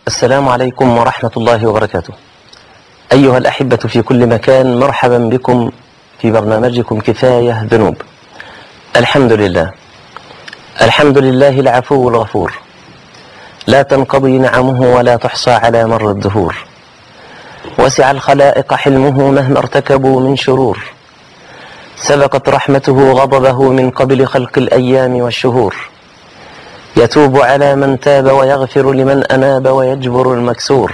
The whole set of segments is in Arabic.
السلام عليكم ورحمة الله وبركاته. أيها الأحبة في كل مكان، مرحبا بكم في برنامجكم كفاية ذنوب. الحمد لله، الحمد لله العفو الغفور، لا تنقضي نعمه ولا تحصى على مر الدهور. وسع الخلائق حلمه مهما ارتكبوا من شرور، سبقت رحمته غضبه من قبل خلق الأيام والشهور. يتوب على من تاب ويغفر لمن أناب ويجبر المكسور.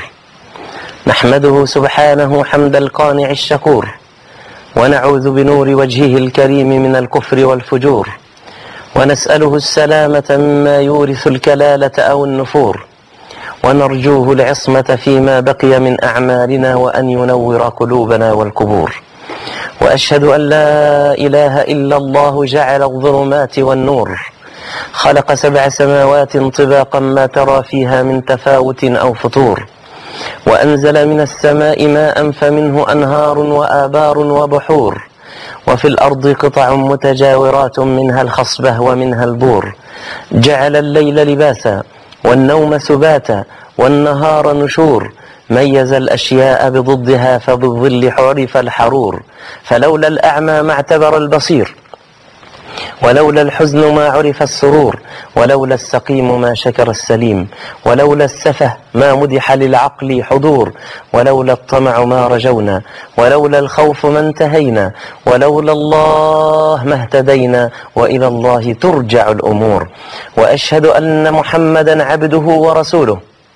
نحمده سبحانه حمد القانع الشكور، ونعوذ بنور وجهه الكريم من الكفر والفجور، ونسأله السلامة مما يورث الكلالة أو النفور، ونرجوه العصمة فيما بقي من أعمالنا، وأن ينور قلوبنا والقبور. وأشهد أن لا إله إلا الله جعل الظلمات والنور، خلق 7 سماوات طباقا ما ترى فيها من تفاوت أو فطور، وأنزل من السماء ماء فمنه أنهار وآبار وبحور، وفي الأرض قطع متجاورات منها الخصبة ومنها البور. جعل الليل لباسا والنوم سباتا والنهار نشور، ميز الأشياء بضدها فبالظل عرف الحرور. فلولا الأعمى ما اعتبر البصير، ولولا الحزن ما عرف السرور، ولولا السقيم ما شكر السليم، ولولا السفه ما مدح للعقل حضور، ولولا الطمع ما رجونا، ولولا الخوف ما انتهينا، ولولا الله ما اهتدينا، وإلى الله ترجع الأمور. وأشهد أن محمدا عبده ورسوله،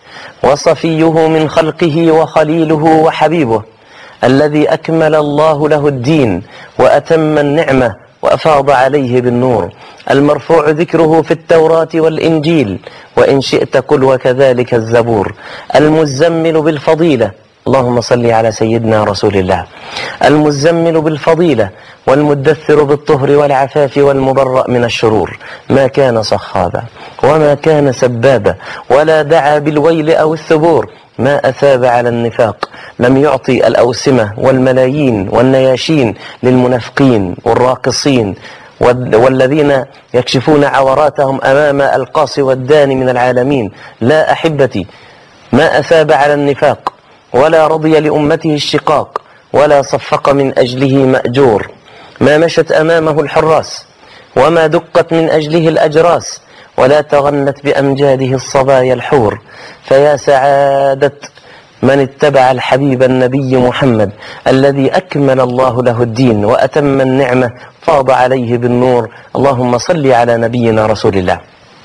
وصفيه من خلقه وخليله وحبيبه، الذي أكمل الله له الدين وأتم النعمة وأفاض عليه بالنور، المرفوع ذكره في التوراة والإنجيل، وإن شئت قل وكذلك الزبور. المزمل بالفضيلة، اللهم صل على سيدنا رسول الله، المزمل بالفضيلة والمدثر بالطهر والعفاف والمبرأ من الشرور. ما كان صخابا وما كان سبابا، ولا دعا بالويل أو الثبور. ما أثاب على النفاق، لم يعطي الأوسمة والملايين والنياشين للمنافقين والراقصين والذين يكشفون عوراتهم أمام القاصي والداني من العالمين. لا أحبتي، ما أثاب على النفاق، ولا رضي لأمته الشقاق، ولا صفق من أجله مأجور. ما مشت أمامه الحراس، وما دقت من أجله الأجراس، ولا تغنت بأمجاده الصبايا الحور. فيا سعادة من اتبع الحبيب النبي محمد، الذي أكمل الله له الدين وأتم النعمة، فاض عليه بالنور. اللهم صل على نبينا رسول الله.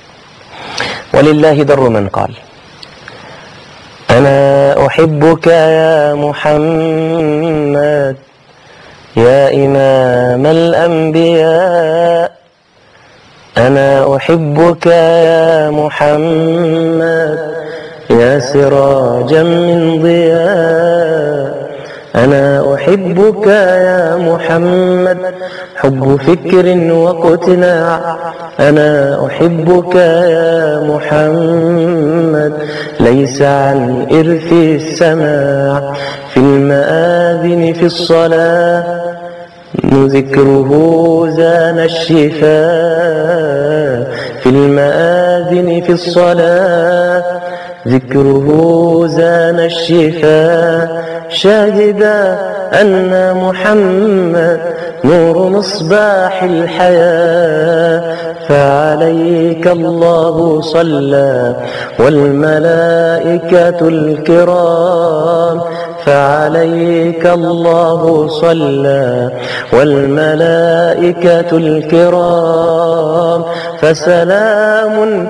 ولله در من قال: أنا أحبك يا محمد يا إمام الأنبياء، أنا أحبك يا محمد يا سراجا من ضياء، أنا أحبك يا محمد حب فكر واقتناع، أنا أحبك يا محمد ليس عن إرث السماع. في المآذن في الصلاة ذكره زان الشفاء، في المآذن في الصلاة ذكره زان الشفاء. شاهدا أن محمد نور مصباح الحياة، فعليك الله صلى والملائكة الكرام، فعليك الله صلى والملائكة الكرام. فسلام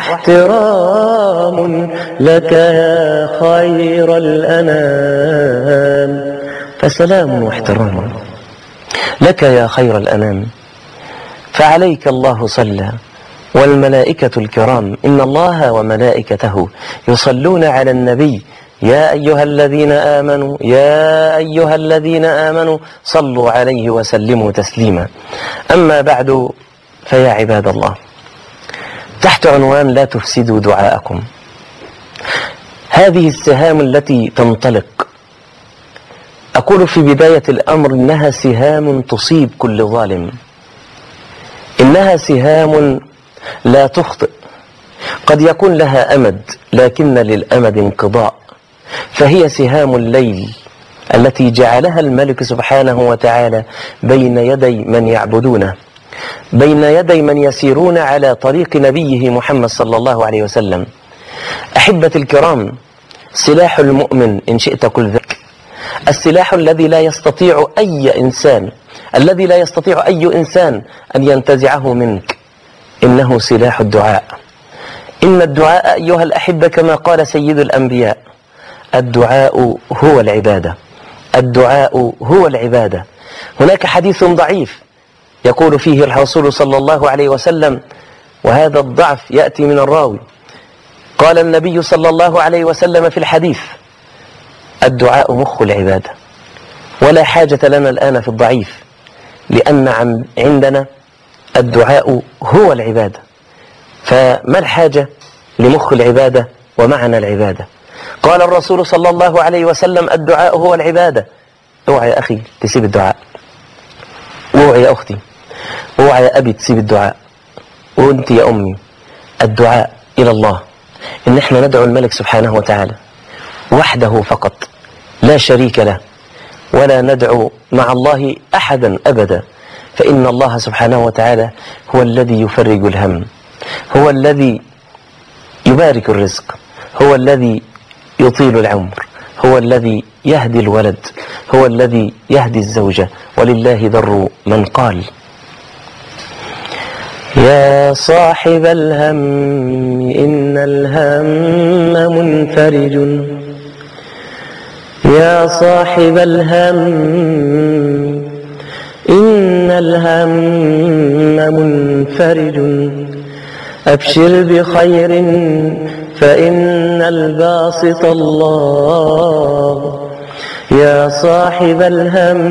واحترام لك يا خير الأنام، فسلام واحترام لك يا خير الأنام. فعليك الله صلى والملائكة الكرام، إن الله وملائكته يصلون على النبي يا أيها الذين آمنوا صلوا عليه وسلموا تسليما. أما بعد، فيا عباد الله، تحت عنوان لا تفسدوا دعاءكم، هذه السهام التي تنطلق، أقول في بداية الأمر إنها سهام تصيب كل ظالم، إنها سهام لا تخطئ. قد يكون لها أمد لكن للأمد انقضاء، فهي سهام الليل التي جعلها الملك سبحانه وتعالى بين يدي من يعبدونه، بين يدي من يسيرون على طريق نبيه محمد صلى الله عليه وسلم. أحبة الكرام، سلاح المؤمن إن شئت كل ذلك، السلاح الذي لا يستطيع أي إنسان أن ينتزعه منك، إنه سلاح الدعاء. إن الدعاء أيها الأحبة كما قال سيد الأنبياء: الدعاء هو العبادة، الدعاء هو العبادة. هناك حديث ضعيف يقول فيه الرسول صلى الله عليه وسلم، وهذا الضعف يأتي من الراوي، قال النبي صلى الله عليه وسلم في الحديث: الدعاء مخ العبادة. ولا حاجة لنا الآن في الضعيف، لأن عندنا الدعاء هو العبادة، فما الحاجة لمخ العبادة ومعنى العبادة؟ قال الرسول صلى الله عليه وسلم: الدعاء هو العبادة. اوعى يا أخي تسيب الدعاء، اوعى يا أختي، اوعى يا أبي تسيب الدعاء، وانت يا أمي. الدعاء إلى الله، إن احنا ندعو الملك سبحانه وتعالى وحده فقط، لا شريك له، ولا ندعو مع الله أحدا أبدا، فإن الله سبحانه وتعالى هو الذي يفرج الهم، هو الذي يبارك الرزق، هو الذي يطيل العمر، هو الذي يهدي الولد، هو الذي يهدي الزوجة. ولله در من قال: يا صاحب الهم إن الهم منفرج، يا صاحب الهم إن الهم منفرج، أبشر بخير فإن الباسط الله. يا صاحب الهم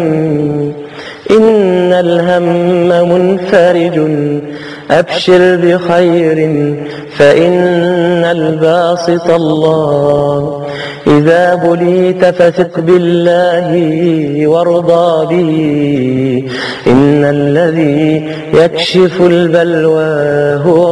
إن الهم منفرج، أبشر بخير فإن الباسط الله. إذا بليت فثق بالله وارضى به، إن الذي يكشف البلوى هو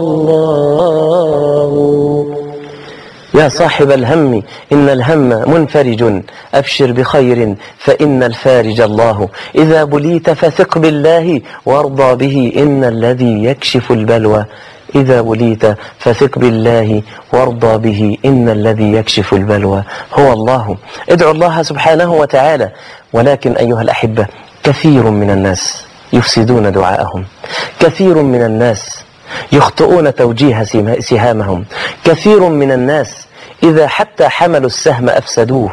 الله. يا صاحب الهم إن الهم منفرج، أبشر بخير فإن الفارج الله. إذا بليت فثق بالله وارضى به، إن الذي يكشف البلوى. إذا بليت فثق بالله وارضى به، إن الذي يكشف البلوى هو الله. ادعوا الله سبحانه وتعالى. ولكن أيها الأحبة، كثير من الناس يفسدون دعاءهم، كثير من الناس يخطئون توجيه سهامهم، كثير من الناس إذا حتى حملوا السهم أفسدوه.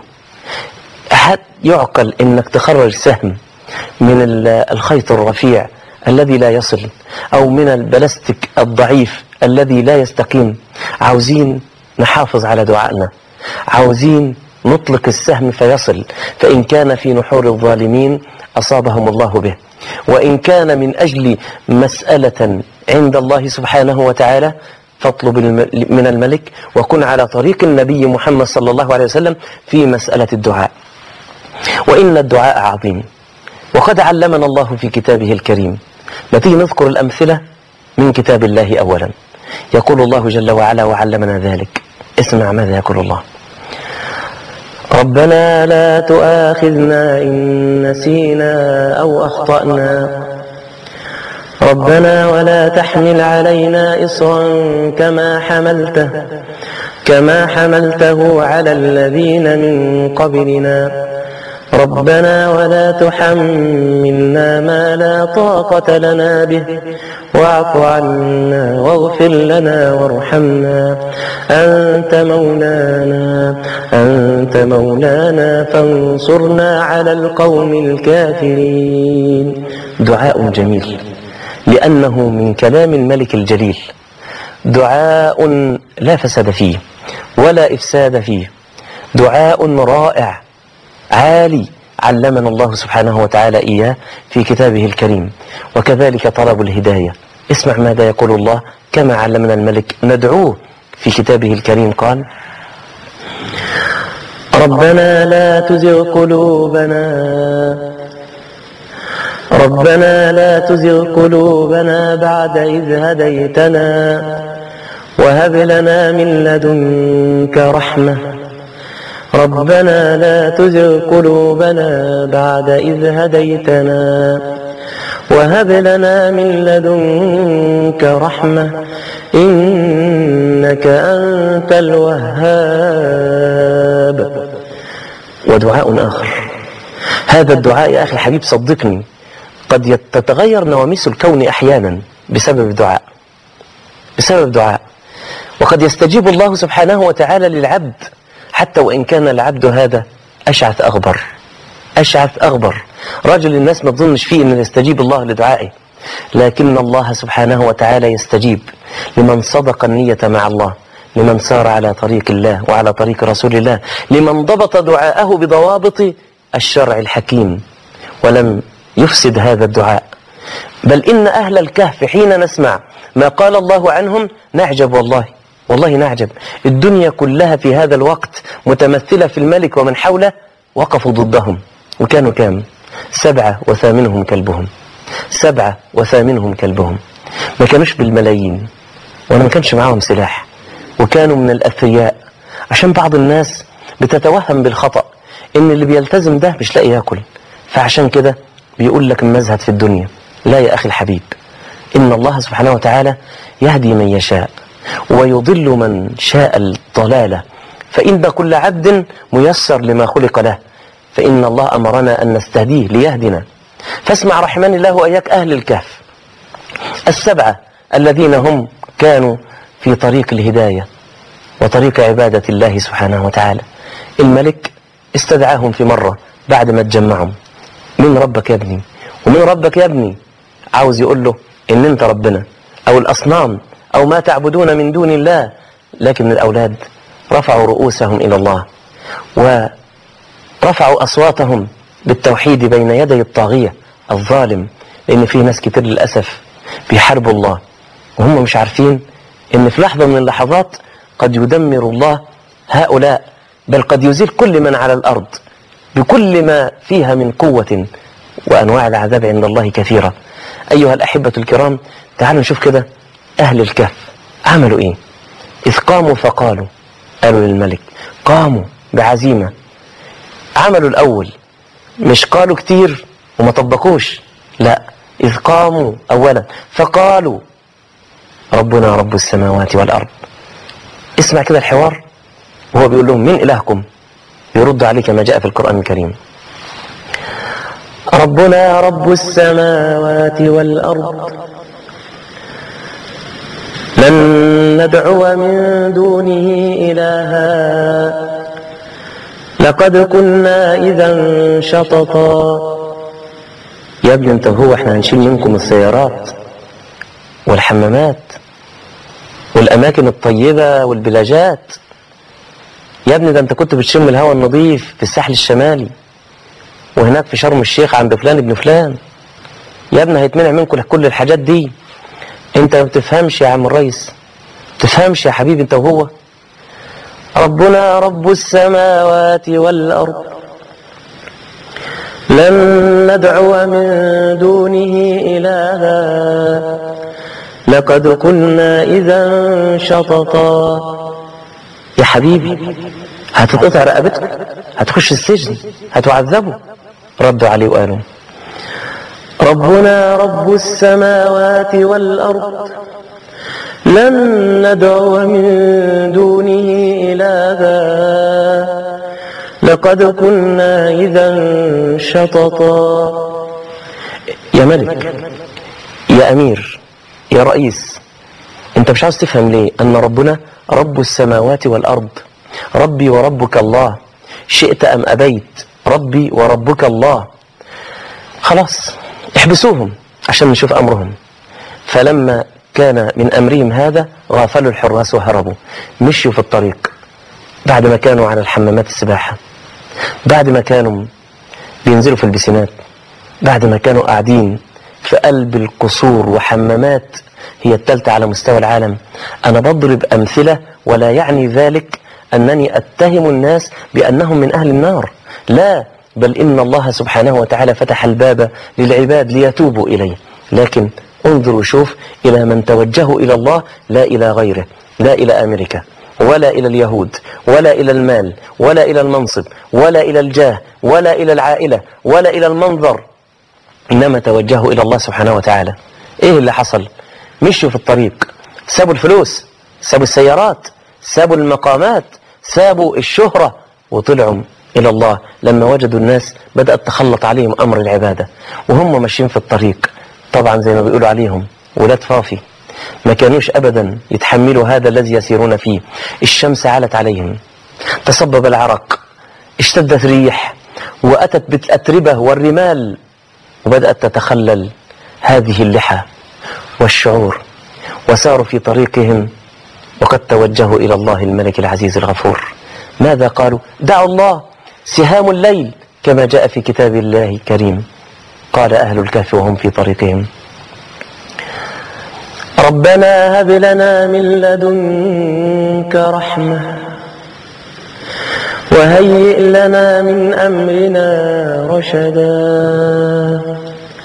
يعقل إنك تخرج سهم من الخيط الرفيع الذي لا يصل، أو من البلاستيك الضعيف الذي لا يستقيم. عاوزين نحافظ على دعائنا، عاوزين نطلق السهم فيصل، فإن كان في نحور الظالمين أصابهم الله به، وإن كان من أجل مسألة عند الله سبحانه وتعالى فاطلب من الملك، وكن على طريق النبي محمد صلى الله عليه وسلم في مسألة الدعاء. وإن الدعاء عظيم، وقد علمنا الله في كتابه الكريم. نتيجة نذكر الأمثلة من كتاب الله أولا. يقول الله جل وعلا وعلمنا ذلك. اسمع ماذا يقول الله: ربنا لا تؤاخذنا إن نسينا أو أخطأنا، ربنا ولا تحمل علينا إصرا كما حملته على الذين من قبلنا، ربنا ولا تحملنا ما لا طاقة لنا به، واعف عنا واغفر لنا وارحمنا، أنت مولانا فانصرنا على القوم الكافرين. دعاء جميل، لأنه من كلام الملك الجليل، دعاء لا فساد فيه ولا إفساد فيه، دعاء رائع عالي علمنا الله سبحانه وتعالى إياه في كتابه الكريم. وكذلك طلب الهداية. اسمع ماذا يقول الله كما علمنا الملك ندعوه في كتابه الكريم. قال: ربنا لا تزغ قلوبنا بعد إذ هديتنا وهب لنا من لدنك رحمة ربنا لا تزغ قلوبنا بعد إذ هديتنا وهب لنا من لدنك رحمة إنك أنت الوهاب. ودعاء آخر، هذا الدعاء يا أخي الحبيب صدقني قد تتغير نواميس الكون أحيانا بسبب دعاء، وقد يستجيب الله سبحانه وتعالى للعبد حتى وإن كان العبد هذا أشعث أغبر، رجل الناس ما تظنش فيه أن يستجيب الله لدعائه، لكن الله سبحانه وتعالى يستجيب لمن صدق النية مع الله، لمن سار على طريق الله وعلى طريق رسول الله، لمن ضبط دعاءه بضوابط الشرع الحكيم ولم يفسد هذا الدعاء. بل إن أهل الكهف حين نسمع ما قال الله عنهم نعجب، والله نعجب. الدنيا كلها في هذا الوقت متمثلة في الملك ومن حوله وقفوا ضدهم، وكانوا كام؟ 7 وثامنهم كلبهم. ما كانوش بالملايين ولا ما كانش معاهم سلاح، وكانوا من الأثرياء. عشان بعض الناس بتتوهم بالخطأ إن اللي بيلتزم ده مش لاقي ياكل، فعشان كده بيقول لك المزهد في الدنيا. لا يا أخي الحبيب، إن الله سبحانه وتعالى يهدي من يشاء ويضل من شاء الضلالة، فإن كل عبد ميسر لما خلق له، فإن الله أمرنا أن نستهديه ليهدنا. فاسمع رحمن الله وإياك أهل الكهف 7 الذين هم كانوا في طريق الهداية وطريق عبادة الله سبحانه وتعالى. الملك استدعاهم في مرة بعد ما تجمعهم، من ربك يا ابني ومن ربك يا ابني، عاوز يقول له إن أنت ربنا أو الأصنام أو ما تعبدون من دون الله. لكن الأولاد رفعوا رؤوسهم إلى الله ورفعوا أصواتهم بالتوحيد بين يدي الطاغية الظالم، لأن في ناس كتير للأسف بيحاربوا الله وهم مش عارفين إن في لحظة من اللحظات قد يدمر الله هؤلاء، بل قد يزيل كل من على الأرض بكل ما فيها من قوة، وأنواع العذاب عند الله كثيرة. أيها الأحبة الكرام، تعالوا نشوف كده أهل الكهف عملوا إيه. إذ قاموا فقالوا، قالوا للملك، قاموا بعزيمة. عملوا الأول، مش قالوا كتير وما طبقوش، لا، إذ قاموا أولا فقالوا ربنا رب السماوات والأرض. اسمع كده الحوار وهو بيقول لهم من إلهكم، يرد عليه كما جاء في القرآن الكريم، ربنا رب السماوات والأرض لن ندعو من دونه إلها لقد كنا إذا شططا. يا ابني انت هو احنا هنشيل منكم السيارات والحمامات والأماكن الطيبة والبلاجات؟ يا ابني ده انت كنت بتشم الهواء النظيف في الساحل الشمالي وهناك في شرم الشيخ عند فلان ابن فلان. يا ابني هيتمنع منكم كل الحاجات دي. انت ما بتفهمش يا عم الرئيس، تفهمش يا حبيبي انت وهو. ربنا رب السماوات والأرض لن ندعو من دونه إلها لقد كنا إذا شططا. يا حبيبي هتتقطع رقبتكم، هتخش السجن، هتعذبوا. ردوا عليه وقالوا ربنا رب السماوات والأرض لن ندعو من دونه إلها لقد كنا إذا شططا. يا ملك، يا أمير، يا رئيس، انت مش عاوز تفهم ليه أن ربنا رب السماوات والأرض، ربي وربك الله، شئت أم أبيت ربي وربك الله. خلاص احبسوهم عشان نشوف أمرهم. فلما كان من أمرهم هذا غافلوا الحراس وهربوا، مشوا في الطريق بعد ما كانوا على الحمامات السباحة، بعد ما كانوا بينزلوا في البسينات، بعد ما كانوا قاعدين في قلب القصور وحمامات هي الثالثة على مستوى العالم. أنا بضرب أمثلة ولا يعني ذلك أنني أتهم الناس بأنهم من أهل النار، لا، بل إن الله سبحانه وتعالى فتح الباب للعباد ليتوبوا إليه. لكن انظر وشوف إلى من توجهوا إلى الله لا إلى غيره، لا إلى أمريكا ولا إلى اليهود ولا إلى المال ولا إلى المنصب ولا إلى الجاه ولا إلى العائلة ولا إلى المنظر، إنما توجهوا إلى الله سبحانه وتعالى. إيه اللي حصل؟ مشوا في الطريق، سابوا الفلوس، سابوا السيارات، سابوا المقامات، سابوا الشهرة، وطلعوا إلى الله لما وجدوا الناس بدأت تخلط عليهم أمر العبادة وهم ماشيين في الطريق. طبعا زي ما بيقولوا عليهم ولاد فافي، ما كانوش أبدا يتحملوا هذا الذي يسيرون فيه. الشمس علت عليهم، تصبب العرق، اشتدت ريح، وأتت بالأتربة والرمال، وبدأت تتخلل هذه اللحى والشعور، وساروا في طريقهم وقد توجهوا إلى الله الملك العزيز الغفور. ماذا قالوا؟ دعوا الله سهام الليل كما جاء في كتاب الله الكريم. قال أهل الكهف وهم في طريقهم: ربنا هب لنا من لدنك رحمة وهيئ لنا من أمرنا رشدا.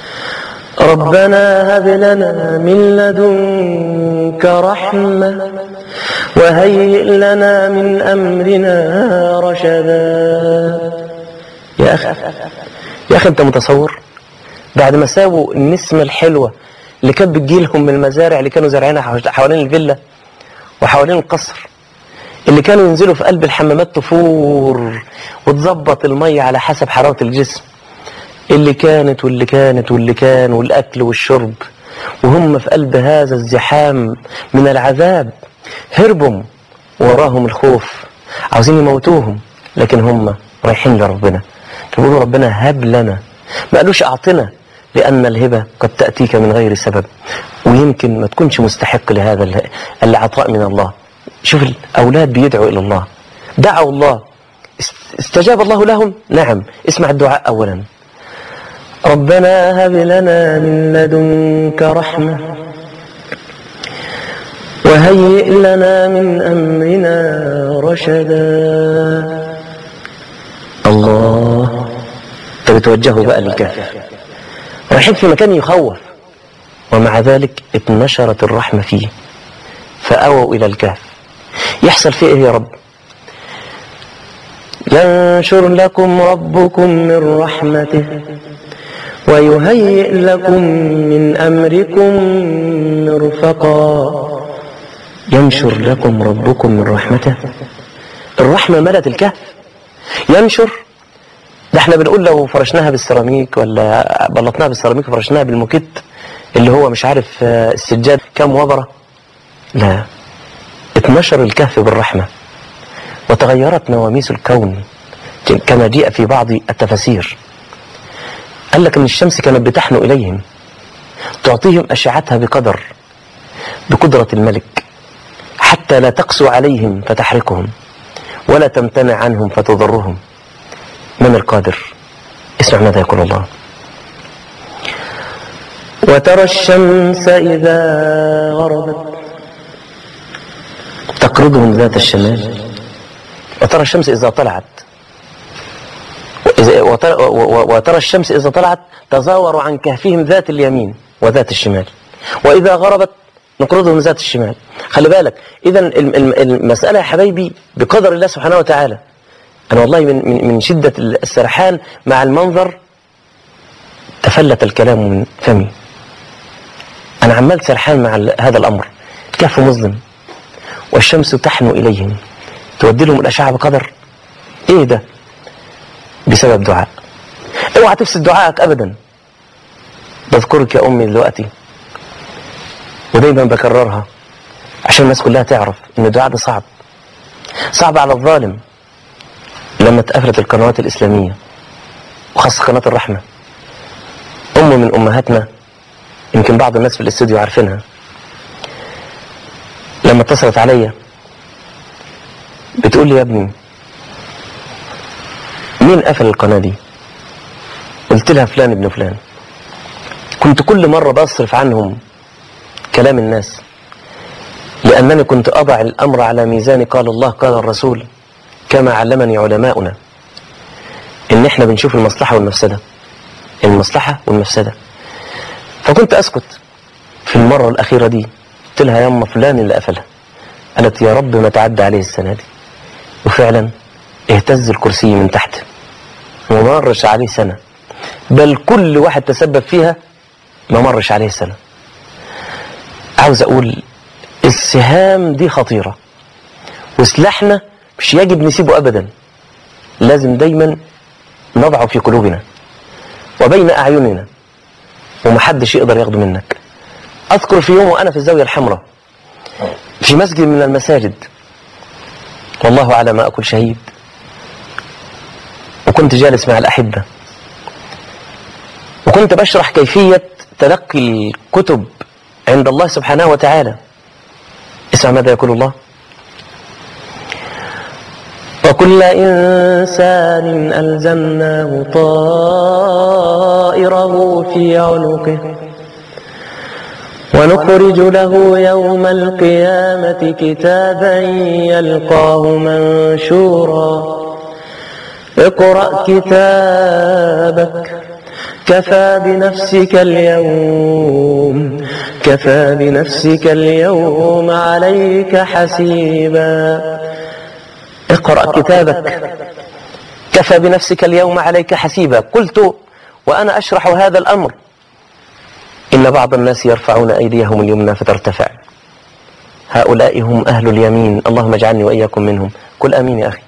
ربنا هب لنا من لدنك رحمة وهيئ لنا من أمرنا رشدا. يا أخي أنت متصور بعد ما سابوا النسمة الحلوة اللي كانت بتجيلهم من المزارع اللي كانوا زارعينها حوالين الفيلا وحوالين القصر، اللي كانوا ينزلوا في قلب الحمامات تفور وتظبط المية على حسب حرارة الجسم، اللي كانت واللي كانت واللي كان والأكل والشرب، وهم في قلب هذا الزحام من العذاب هربوا وراهم الخوف عاوزين يموتوهم، لكن هم رايحين لربنا يقولوا ربنا هب لنا، ما قالوش أعطنا، لأن الهبة قد تأتيك من غير سبب ويمكن ما تكونش مستحق لهذا العطاء من الله. شوف الأولاد بيدعوا إلى الله، دعوا الله استجاب الله لهم. نعم، اسمع الدعاء أولا: ربنا هب لنا من لدنك رحمة وهيئ لنا من أمرنا رشدا. الله، بتوجهوا بقى للكهف، رايحين في مكان يخوف، ومع ذلك اتنشرت الرحمة فيه فأووا إلى الكهف. يحصل فيه إيه يا رب؟ ينشر لكم ربكم من رحمته ويهيئ لكم من أمركم مرفقا. ينشر لكم ربكم من رحمته، الرحمة ملت الكهف. ينشر، ده احنا بنقول لو فرشناها بالسيراميك ولا بلطناها بالسيراميك وفرشناها بالموكيت اللي هو مش عارف السجاد كام وبرة، لا، اتنشر الكهف بالرحمة وتغيرت نواميس الكون كما جاء في بعض التفاسير. قال لك ان الشمس كانت بتحنو اليهم تعطيهم اشعتها بقدرة الملك، حتى لا تقسو عليهم فتحرقهم ولا تمتنع عنهم فتضرهم. من القادر؟ اسمع ماذا يقول الله: وترى الشمس إذا غربت تقرضهم ذات الشمال، وترى الشمس إذا طلعت وترى الشمس إذا طلعت تزاوروا عن كهفهم ذات اليمين وذات الشمال، وإذا غربت نقرضهم ذات الشمال. خلي بالك، إذن المسألة يا حبايبي بقدر الله سبحانه وتعالى. أنا والله من شدة السرحان مع المنظر تفلت الكلام من فمي. أنا عمال سرحان مع هذا الأمر. الكهف مظلم والشمس تحنو إليهم تودي لهم الأشعة بقدر إيه ده؟ بسبب دعاء. اوعى تفسد دعائك أبدا. بذكرك يا أمي دلوقتي ودايما بكررها عشان الناس كلها تعرف إن الدعاء ده صعب على الظالم. لما اتقفلت القنوات الإسلامية وخاصة قناة الرحمة، من أمهاتنا يمكن بعض الناس في الاستوديو عارفينها، لما اتصلت عليا بتقول لي يا ابني مين قفل القناة دي؟ قلت لها فلان ابن فلان. كنت كل مرة بصرف عنهم كلام الناس لأنني كنت أضع الأمر على ميزان قال الله قال الرسول، كما علمني علماؤنا إن إحنا بنشوف المصلحة والمفسدة، المصلحة والمفسدة. فكنت أسكت في المرة الأخيرة دي قلت لها يما فلان اللي قفلها. قالت يا رب ما تعدى عليه السنة دي. وفعلا اهتز الكرسي من تحت وما مرش عليه سنة، بل كل واحد تسبب فيها ما مرش عليه سنة. عاوز أقول السهام دي خطيرة، وسلاحنا مش يجب نسيبه أبدا، لازم دايما نضعه في قلوبنا وبين أعيننا ومحدش يقدر ياخده منك. أذكر في يوم وأنا في الزاوية الحمراء في مسجد من المساجد، والله على ما أقول شهيد، وكنت جالس مع الأحبة وكنت بشرح كيفية تلقي الكتب عند الله سبحانه وتعالى. اسمع ماذا يقول الله: وكل إنسان ألزمناه طائره في عنقه ونخرج له يوم القيامة كتابا يلقاه منشورا اقرأ كتابك كفى بنفسك اليوم عليك حسيبا. اقرأ كتابك كفى بنفسك اليوم عليك حسيبا. قلت وأنا أشرح هذا الأمر إن بعض الناس يرفعون أيديهم اليمنى فترتفع، هؤلاء هم أهل اليمين، اللهم اجعلني وإياكم منهم. قل آمين يا أخي.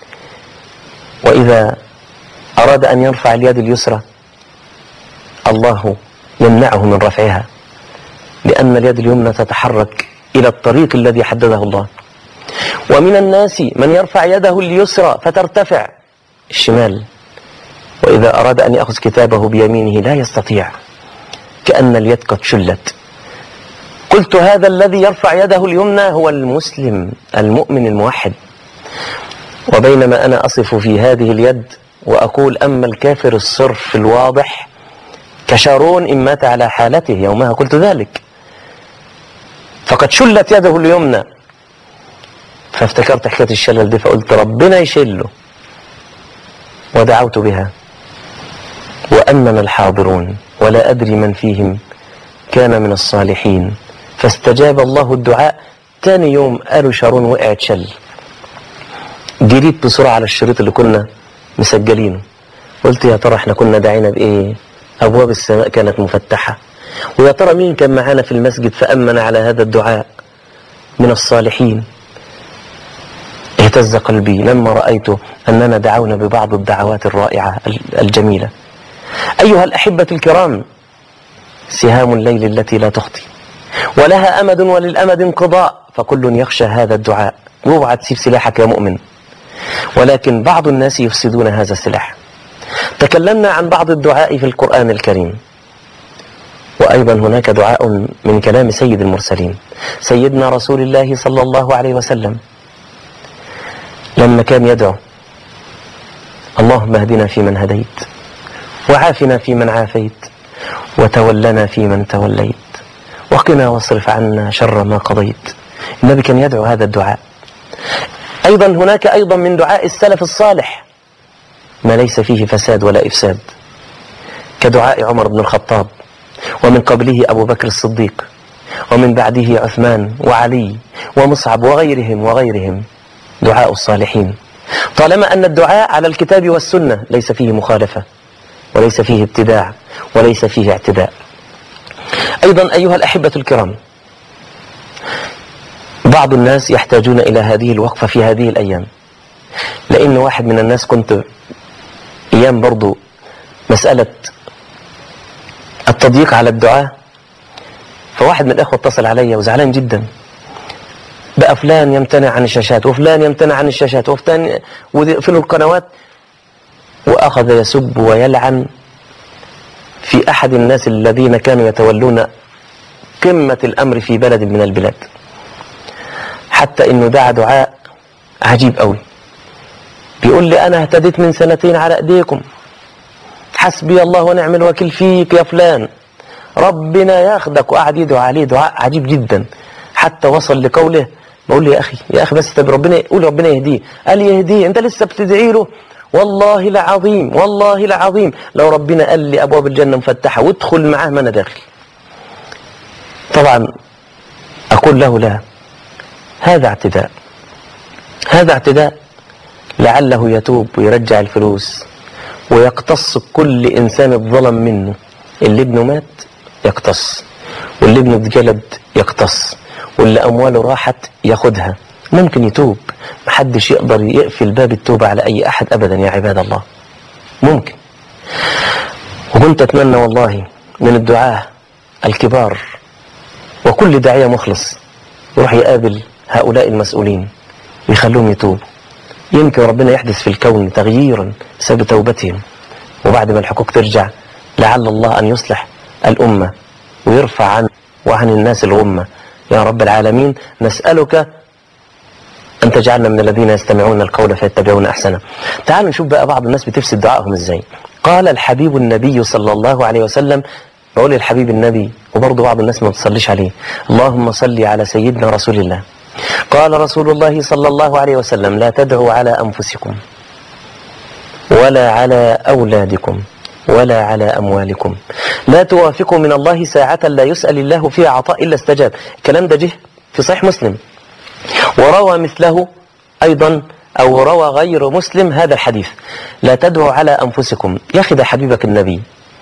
وإذا أراد أن يرفع اليد اليسرى الله يمنعه من رفعها، لأن اليد اليمنى تتحرك إلى الطريق الذي حدده الله. ومن الناس من يرفع يده اليسرى فترتفع الشمال، وإذا أراد أن يأخذ كتابه بيمينه لا يستطيع، كأن اليد قد شلت. قلت هذا الذي يرفع يده اليمنى هو المسلم المؤمن الموحد، وبينما أنا أصف في هذه اليد وأقول أما الكافر الصرف الواضح كشارون إن مات على حالته، يومها قلت ذلك، فقد شلت يده اليمنى. فافتكرت حكاية الشلل دي فقلت ربنا يشله، ودعوت بها وأمن الحاضرون ولا أدري من فيهم كان من الصالحين، فاستجاب الله الدعاء. تاني يوم قالوا شارون وقعت شل. جريت بسرعة على الشريط اللي كنا مسجلينه، قلت يا ترى احنا كنا داعينا بإيه؟ أبواب السماء كانت مفتحة، ويا ترى مين كان معانا في المسجد فأمن على هذا الدعاء من الصالحين. اهتز قلبي لما رأيت أننا دعونا ببعض الدعوات الرائعة الجميلة. أيها الأحبة الكرام، سهام الليل التي لا تخطي ولها أمد وللأمد انقضاء، فكل يخشى هذا الدعاء. اوعى تسيب سلاحك يا مؤمن، ولكن بعض الناس يفسدون هذا السلاح. تكلمنا عن بعض الدعاء في القرآن الكريم، وأيضا هناك دعاء من كلام سيد المرسلين سيدنا رسول الله صلى الله عليه وسلم لما كان يدعو: اللهم اهدنا فيمن هديت، وعافنا فيمن عافيت، وتولنا فيمن توليت، وقنا واصرف عنا شر ما قضيت. النبي كان يدعو هذا الدعاء. أيضا هناك أيضا من دعاء السلف الصالح ما ليس فيه فساد ولا إفساد، كدعاء عمر بن الخطاب، ومن قبله أبو بكر الصديق، ومن بعده عثمان وعلي ومصعب وغيرهم دعاء الصالحين. طالما أن الدعاء على الكتاب والسنة ليس فيه مخالفة وليس فيه ابتداع وليس فيه اعتداء. أيضا أيها الأحبة الكرام، بعض الناس يحتاجون إلى هذه الوقفة في هذه الأيام، لأن واحد من الناس كنت أيام برضو مسألة التضييق على الدعاء، فواحد من الأخوة اتصل علي وزعلان جدا، بقى فلان يمتنع عن الشاشات وفلان يمتنع عن الشاشات وفلان ويقفلوا القنوات، وأخذ يسب ويلعن في أحد الناس الذين كانوا يتولون قمة الأمر في بلد من البلاد، حتى إنه دعا دعاء عجيب قوي. بيقول لي أنا اهتديت من 2 سنين على أيديكم، حسبي الله ونعم الوكيل فيك يا فلان، ربنا ياخدك. وقعد يدعو عليه دعاء عجيب جدا، حتى وصل لقوله، بقول لي يا أخي بس طب ربنا يقول ربنا يهديه. قال يهديه؟ أنت لسه بتدعي له؟ والله العظيم لو ربنا قال لي أبواب الجنة مفتحة وادخل معاه ما أنا داخل. طبعا أقول له لا، هذا اعتداء، هذا اعتداء، لعله يتوب ويرجع الفلوس ويقتص كل إنسان اتظلم منه. اللي ابنه مات يقتص، واللي ابنه اتجلد يقتص، واللي أمواله راحت ياخدها. ممكن يتوب، محدش يقدر يقفل باب التوبة على أي أحد أبدا يا عباد الله، ممكن. وكنت أتمنى والله من الدعاة الكبار وكل داعية مخلص يروح يقابل هؤلاء المسؤولين ويخلوهم يتوبوا، يمكن ربنا يحدث في الكون تغييرا بسبب توبتهم، وبعد ما الحقوق ترجع لعل الله أن يصلح الأمة ويرفع عنه وعن الناس الغمة. يا رب العالمين نسألك أن تجعلنا من الذين يستمعون القول فيتبعون أحسنه. تعالوا نشوف بقى بعض الناس بتفسد دعائهم إزاي. قال الحبيب النبي صلى الله عليه وسلم، بقول الحبيب النبي وبرضه بعض الناس ما بتصليش عليه، اللهم صل على سيدنا رسول الله. قال رسول الله صلى الله عليه وسلم: لا تدعوا على أنفسكم ولا على أولادكم ولا على أموالكم، لا توافقوا من الله ساعة لا يسأل الله فيها عطاء إلا استجاب. الكلام ده جه في صحيح مسلم، وروى مثله أيضا أو روى غير مسلم هذا الحديث: لا تدعوا على أنفسكم. يا أخي ده حبيبك النبي،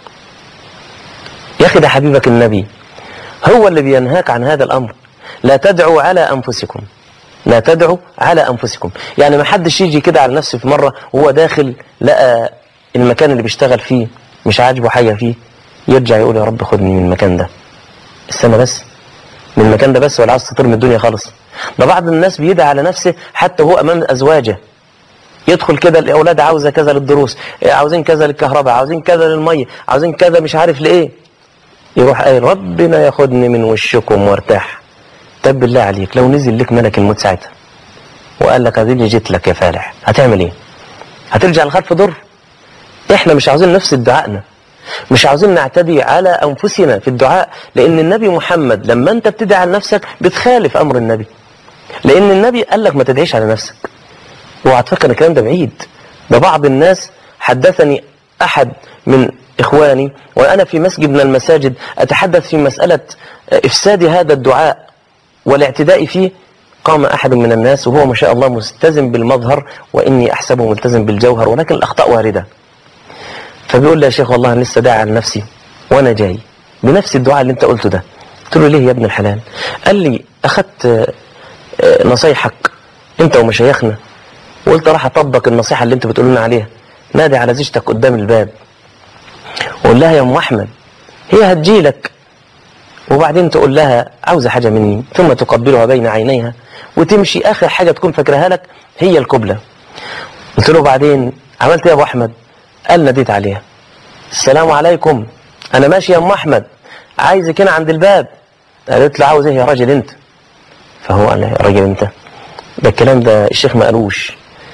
يا أخي ده حبيبك النبي هو اللي بينهاك عن هذا الأمر. لا تدعوا على أنفسكم، لا تدعوا على أنفسكم. يعني ما حدش يجي كده على نفسه في مرة وهو داخل لقى المكان اللي بيشتغل فيه مش عاجبه حاجة فيه يرجع يقول يا رب خدني من المكان ده السنة بس، من المكان ده بس، ولا عاوز تطير من الدنيا خالص. ده بعض الناس بيدعي على نفسه حتى هو أمام أزواجه، يدخل كده الأولاد عاوزة كذا للدروس، عاوزين كذا للكهرباء، عاوزين كذا للمية، عاوزين كذا مش عارف لإيه، يروح قايل ربنا ياخدني من وشكم وارتاح. طب بالله عليك لو نزل لك ملك الموت ساعتها وقال لك هذه جيت لك يا فالح، هتعمل ايه؟ هترجع لخلف ضر؟ احنا مش عاوزين نفسد دعائنا، مش عاوزين نعتدي على أنفسنا في الدعاء، لأن النبي محمد لما أنت بتدعي على نفسك بتخالف أمر النبي، لأن النبي قال لك ما تدعيش على نفسك. وهتفكر الكلام ده بعيد، ده بعض الناس حدثني أحد من إخواني وأنا في مسجد من المساجد أتحدث في مسألة إفساد هذا الدعاء والاعتداء فيه، قام أحد من الناس وهو ما شاء الله ملتزم بالمظهر وإني أحسبه ملتزم بالجوهر ولكن الأخطاء واردة، فبيقول لي يا شيخ والله أنا لسه داعي على نفسي وأنا جاي بنفس الدعاء اللي أنت قلته ده. قلت له ليه يا ابن الحلال؟ قال لي أخذت نصيحك أنت ومشايخنا وقلت راح أطبق النصيحة اللي أنت بتقولون عليها، نادي على زوجتك قدام الباب وقول لها يا أم أحمد، هي هتجيلك وبعدين تقول لها عاوزة حاجة مني، ثم تقبلها بين عينيها وتمشي، آخر حاجة تكون فاكرها لك هي القبلة. قلت له بعدين عملت يا أبو أحمد؟ قال ناديت عليها السلام عليكم أنا ماشي يا أم أحمد عايزك هنا عند الباب. قالت له عاوز إيه يا راجل أنت؟ فهو قال يا راجل أنت ده الكلام ده الشيخ ما قالوش،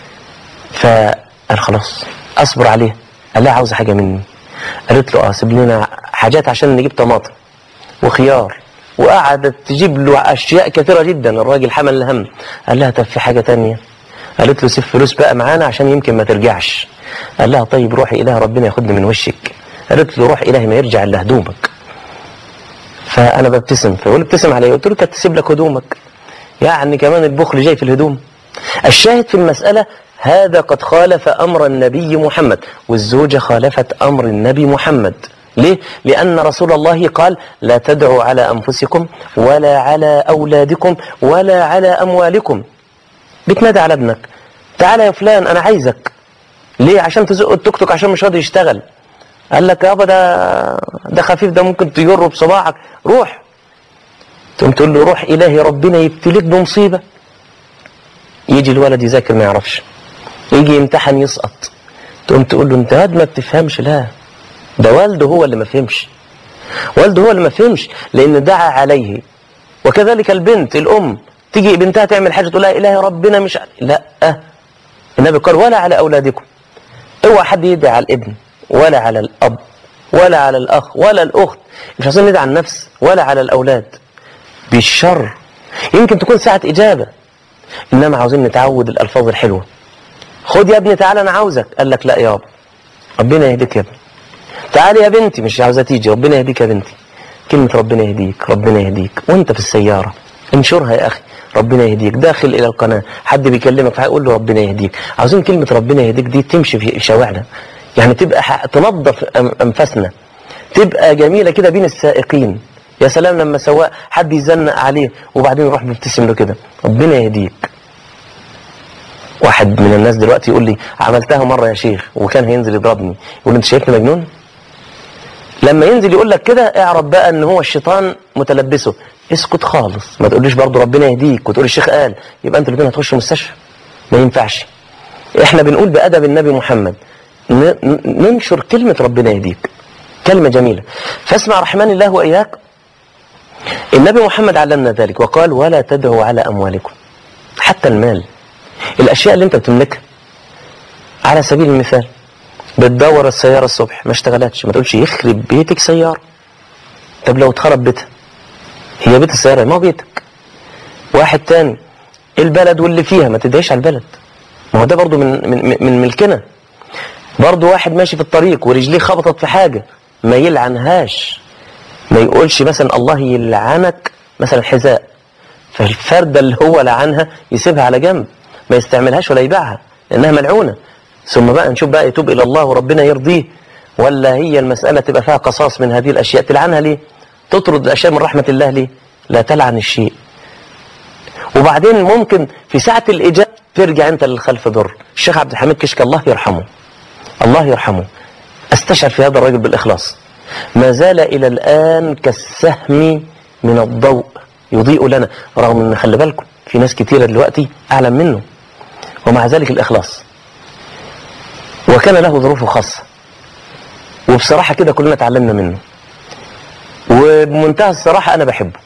فقال خلاص أصبر عليه. قال لها عاوزة حاجة مني؟ قالت له سيب لنا حاجات عشان نجيب طماطم وخيار، وقعدت تجيب له أشياء كثيرة جدا. الراجل حمل الهم. قال لها طب في حاجة تانية؟ قالت له سيب فلوس بقى معانا عشان يمكن ما ترجعش. قال لها طيب روحي إله ربنا ياخدني من وشك. قالت له روح إلهي ما يرجع إلا هدومك. فأنا ببتسم، فيقول ابتسم عليه. قلت له كانت تسيب لك هدومك، يعني كمان البخل جاي في الهدوم. الشاهد في المسألة هذا قد خالف أمر النبي محمد، والزوجة خالفت أمر النبي محمد. ليه؟ لأن رسول الله قال لا تدعوا على أنفسكم ولا على أولادكم ولا على أموالكم. بتنادي على ابنك تعالى يا فلان أنا عايزك، ليه؟ عشان تزق التوك توك عشان مش راضي يشتغل. قال لك يابا ده خفيف، ده ممكن تجره بصباعك، روح. تقوم تقول له روح إلهي ربنا يبتليك بمصيبة. يجي الولد يذاكر ما يعرفش، يجي يمتحن يسقط، تقوم تقول له انت هاد ما بتفهمش. لا، ده والده هو اللي ما فهمش، والده هو اللي ما فهمش، لأن دعا عليه. وكذلك البنت الأم تيجي بنتها تعمل حاجة تقول لها إلهي ربنا مش لا، النبي قال ولا على أولادكم. اوعى حد يدعي على الابن ولا على الأب ولا على الأخ ولا الأخت، مش عايزين ندعي على النفس ولا على الأولاد بالشر. يمكن تكون ساعة إجابة، إنما عاوزين نتعود الألفاظ الحلوة. خد يا ابني تعالى أنا عاوزك. قال لك لا يابا ربنا يهديك يا ابني. تعالي يا بنتي، مش عاوزة تيجي، ربنا يهديك يا بنتي. كلمة ربنا يهديك ربنا يهديك، وانت في السيارة انشرها يا أخي، ربنا يهديك. داخل إلى القناة حد بيكلمك فهيقول له ربنا يهديك. عاوزين كلمة ربنا يهديك دي تمشي في شوارعنا، يعني تبقى تنظف أنفسنا، تبقى جميلة كده بين السائقين. يا سلام لما سواق حد يزنق عليه وبعدين يروح مبتسم له كده، ربنا يهديك. واحد من الناس دلوقتي يقول لي عملتها مرة يا شيخ وكان هينزل يضربني، يقول انت شايفني مجنون؟ لما ينزل يقول لك كده اعرف بقى ان هو الشيطان متلبسه، اسكت خالص، ما تقوليش برضه ربنا يهديك وتقول الشيخ قال، يبقى انتوا الاثنين هتخشوا مستشفى، ما ينفعش. احنا بنقول بأدب النبي محمد ننشر كلمة ربنا يهديك، كلمة جميلة. فاسمع رحمن الله وإياك، النبي محمد علمنا ذلك وقال ولا تدعوا على أموالكم، حتى المال، الأشياء اللي انت بتملكها. على سبيل المثال بتدور السيارة الصبح ما اشتغلتش، ما تقولش يخرب بيتك سيارة. طب لو اتخرب بيتها، هي بيت السيارة ما هو بيتك. واحد تاني البلد واللي فيها، ما تدعيش على البلد، ما هو ده برضو من ملكنا. برضو واحد ماشي في الطريق ورجليه خبطت في حاجة، ما يلعنهاش، ما يقولش مثلا الله يلعنك مثلا حذاء، فالفردة اللي هو لعنها يسيبها على جنب، ما يستعملهاش ولا يبيعها لأنها ملعونة. ثم بقى نشوف بقى يتوب إلى الله وربنا يرضيه، ولا هي المسألة تبقى فيها قصاص من هذه الأشياء. تلعنها ليه؟ تطرد الأشياء من رحمة الله ليه؟ لا تلعن الشيء. وبعدين ممكن في ساعة الإجابة ترجع أنت للخلف ضر. الشيخ عبد الحميد كشك الله يرحمه، الله يرحمه، استشعر في هذا الرجل بالإخلاص، ما زال إلى الآن كالسهم من الضوء يضيء لنا، رغم أن خلي بالكم في ناس كتيرة دلوقتي أعلم منه، ومع ذلك الإخلاص. وكان له ظروفه خاصة، وبصراحة كده كلنا تعلمنا منه، وبمنتهى الصراحة أنا بحبه.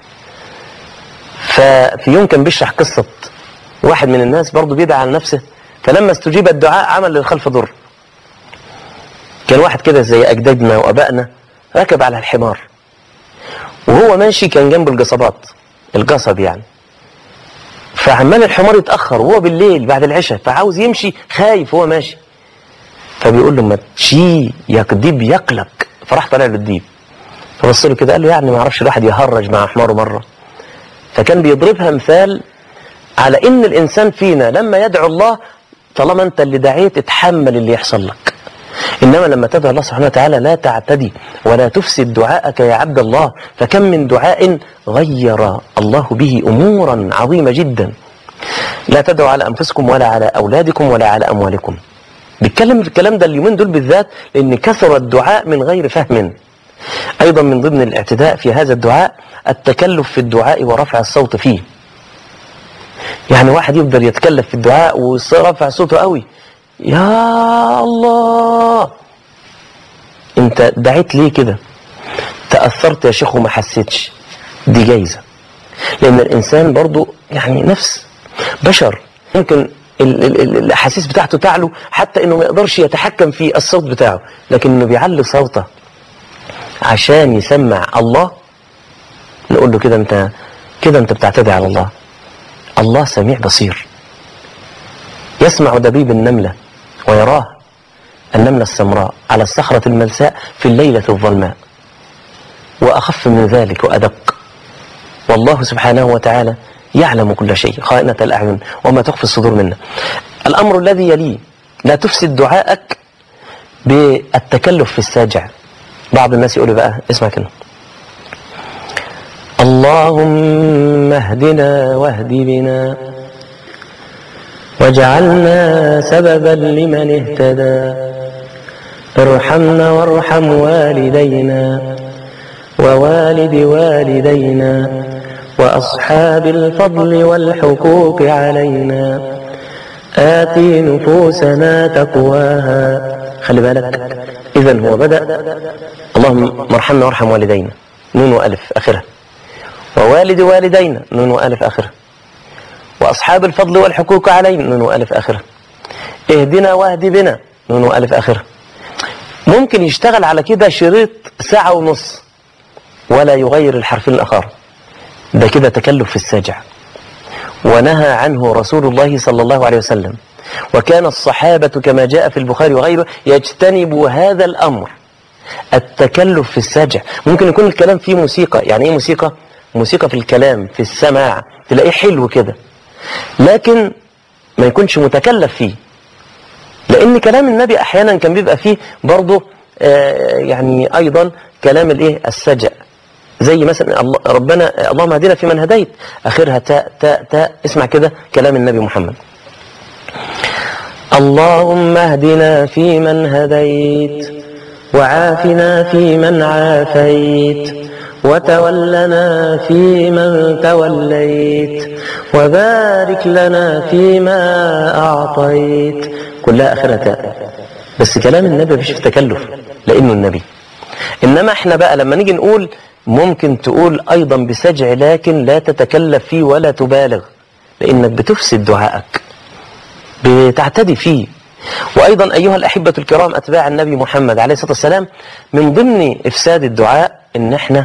ففي يوم كان بيشرح قصة واحد من الناس برضو بيدعى على نفسه، فلما استجيب الدعاء عمل للخلف ضر. كان واحد كده زي أجدادنا وأبائنا ركب على الحمار، وهو ماشي كان جنب القصبات، القصب يعني، فعمال الحمار يتأخر وهو بالليل بعد العشاء، فعاوز يمشي خايف وهو ماشي، فبيقول له ما تشي يا الديب يقلق، فراح طلع له الديب، فبص له كده قال له يعني ما اعرفش الواحد يهرج مع حماره مرة. فكان بيضربها مثال على ان الانسان فينا لما يدعو الله، طالما انت اللي دعيت اتحمل اللي يحصل لك، انما لما تدعو الله سبحانه وتعالى لا تعتدي ولا تفسد دعاءك يا عبد الله، فكم من دعاء غير الله به امورا عظيمة جدا. لا تدعوا على انفسكم ولا على اولادكم ولا على اموالكم. بيتكلم في الكلام ده اليومين دول بالذات لان كثر الدعاء من غير فهم. ايضا من ضمن الاعتداء في هذا الدعاء التكلف في الدعاء ورفع الصوت فيه. يعني واحد يقدر يتكلف في الدعاء ورفع صوته قوي، يا الله انت دعيت ليه كده؟ تأثرت يا شيخ وما حسيتش، دي جايزة. لان الانسان برضو يعني نفس بشر، ممكن الاحاسيس بتاعته تعلو حتى انه ما يقدرش يتحكم في الصوت بتاعه، لكن انه بيعلي صوته عشان يسمع الله. نقول له كده انت بتعتدي على الله. الله سميع بصير، يسمع دبيب النملة ويراه النملة السمراء على الصخرة الملساء في الليلة الظلماء، وأخف من ذلك وأدق. والله سبحانه وتعالى يعلم كل شيء، خائنة الأعين وما تخفي الصدور منا. الأمر الذي يليه لا تفسد دعائك بالتكلف في الساجع. بعض الناس يقولوا بقى اسمع كده، اللهم اهدنا واهد بنا واجعلنا سببا لمن اهتدى، ارحمنا وارحم والدينا ووالد والدينا وأصحاب الفضل والحقوق علينا، آتي نفوسنا تقواها. خلي بالك، إذن هو بدأ اللهم ارحمنا وارحم والدينا، نون وألف آخرها، ووالد والدينا نون وألف آخرها، وأصحاب الفضل والحقوق علينا نون وألف آخرها، اهدنا واهد بنا نون وألف آخرها. ممكن يشتغل على كده شريط ساعة ونص ولا يغير الحرفين الآخر، ده كده تكلف في الساجع، ونهى عنه رسول الله صلى الله عليه وسلم. وكان الصحابة كما جاء في البخاري وغيره يجتنبوا هذا الأمر، التكلف في السجع. ممكن يكون الكلام فيه موسيقى. يعني ايه موسيقى؟ موسيقى في الكلام، في السماع، تلاقيه حلو كده، لكن ما يكونش متكلف فيه، لان كلام النبي احيانا كان بيبقى فيه برضه يعني ايضا كلام الايه السجع، زي مثلا ربنا اللهم اهدنا فيمن هديت، اخرها تاء تاء تاء. اسمع كده كلام النبي محمد: اللهم اهدنا فيمن هديت، وعافنا فيمن عافيت، وتولنا فيمن توليت، وبارك لنا فيما أعطيت. كلها آخرها تاء. بس كلام النبي مفيش في تكلف لأنه النبي. إنما احنا بقى لما نيجي نقول ممكن تقول أيضا بسجع، لكن لا تتكلف فيه ولا تبالغ، لأنك بتفسد دعائك، بتعتدي فيه. وأيضا أيها الأحبة الكرام أتباع النبي محمد عليه الصلاة والسلام، من ضمن إفساد الدعاء إن احنا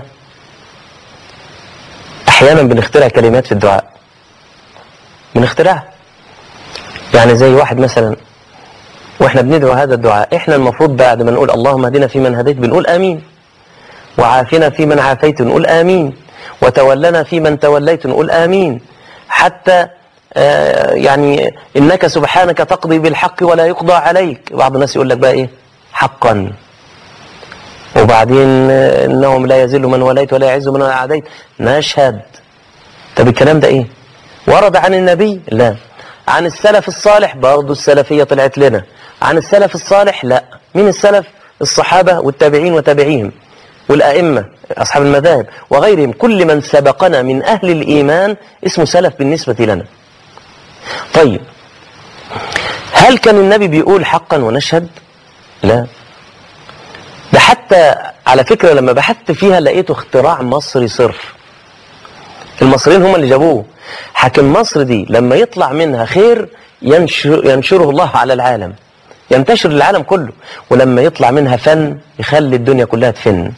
أحيانا بنخترع كلمات في الدعاء، بنخترعها. يعني زي واحد مثلا واحنا بندعو هذا الدعاء، احنا المفروض بعد ما نقول اللهم اهدنا فيمن هديت بنقول آمين، وعافنا فيمن عافيت نقول آمين، وتولنا فيمن توليت نقول آمين، حتى يعني إنك سبحانك تقضي بالحق ولا يقضى عليك. بعض الناس يقول لك بقى إيه؟ حقا. وبعدين إنهم لا يذل من وليت ولا يعز من عاديت. نشهد. طب الكلام ده إيه؟ ورد عن النبي؟ لا. عن السلف الصالح؟ برضو السلفية طلعت لنا. عن السلف الصالح؟ لا. مين السلف؟ الصحابة والتابعين وتابعيهم والأئمة أصحاب المذاهب وغيرهم. كل من سبقنا من أهل الإيمان اسمه سلف بالنسبة لنا. طيب، هل كان النبي بيقول حقا ونشهد؟ لا. ده حتى على فكرة لما بحثت فيها لقيته اختراع مصري صرف. المصريين هم اللي جابوه. حاكم مصر دي لما يطلع منها خير ينشره الله على العالم، ينتشر للعالم كله، ولما يطلع منها فن يخلي الدنيا كلها تفن.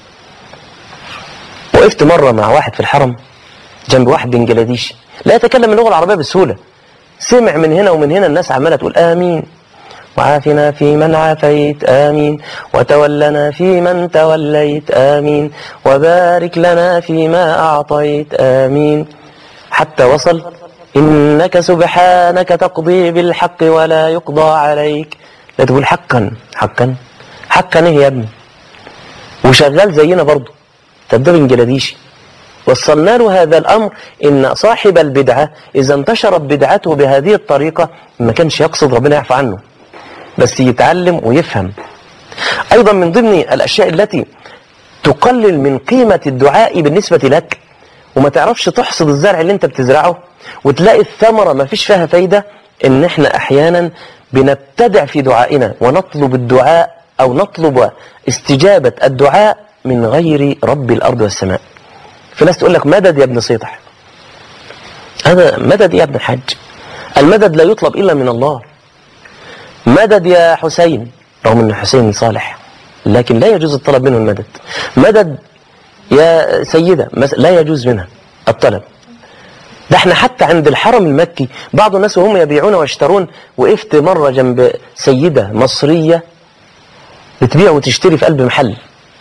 وقفت مرة مع واحد في الحرم جنب واحد بنجلاديشي لا يتكلم اللغة العربية بسهولة، سمع من هنا ومن هنا الناس عمالة تقول آمين، وعافنا في من عافيت آمين، وتولنا في من توليت آمين، وبارك لنا فيما أعطيت آمين، حتى وصل إنك سبحانك تقضي بالحق ولا يقضى عليك. لا تقول حقا. حقا حقا ايه يا ابني؟ وشغال زينا برضه. طب ده بنجلاديشي. وصلنا له هذا الأمر إن صاحب البدعة إذا انتشرت بدعته بهذه الطريقة ما كانش يقصد، ربنا يعفو عنه، بس يتعلم ويفهم. أيضا من ضمن الأشياء التي تقلل من قيمة الدعاء بالنسبة لك وما تعرفش تحصد الزرع اللي انت بتزرعه وتلاقي الثمرة ما فيش فيها فايدة، إن احنا أحيانا بنبتدع في دعائنا ونطلب الدعاء أو نطلب استجابة الدعاء من غير رب الأرض والسماء. في ناس تقول لك مدد يا ابن صيطح. هذا مدد يا ابن الحاج. المدد لا يطلب إلا من الله. مدد يا حسين، رغم أن حسين صالح لكن لا يجوز الطلب منه المدد. مدد يا سيدة لا يجوز منها الطلب. ده احنا حتى عند الحرم المكي بعض الناس وهم يبيعون ويشترون، وقفت مرة جنب سيدة مصرية بتبيع وتشتري في قلب محل،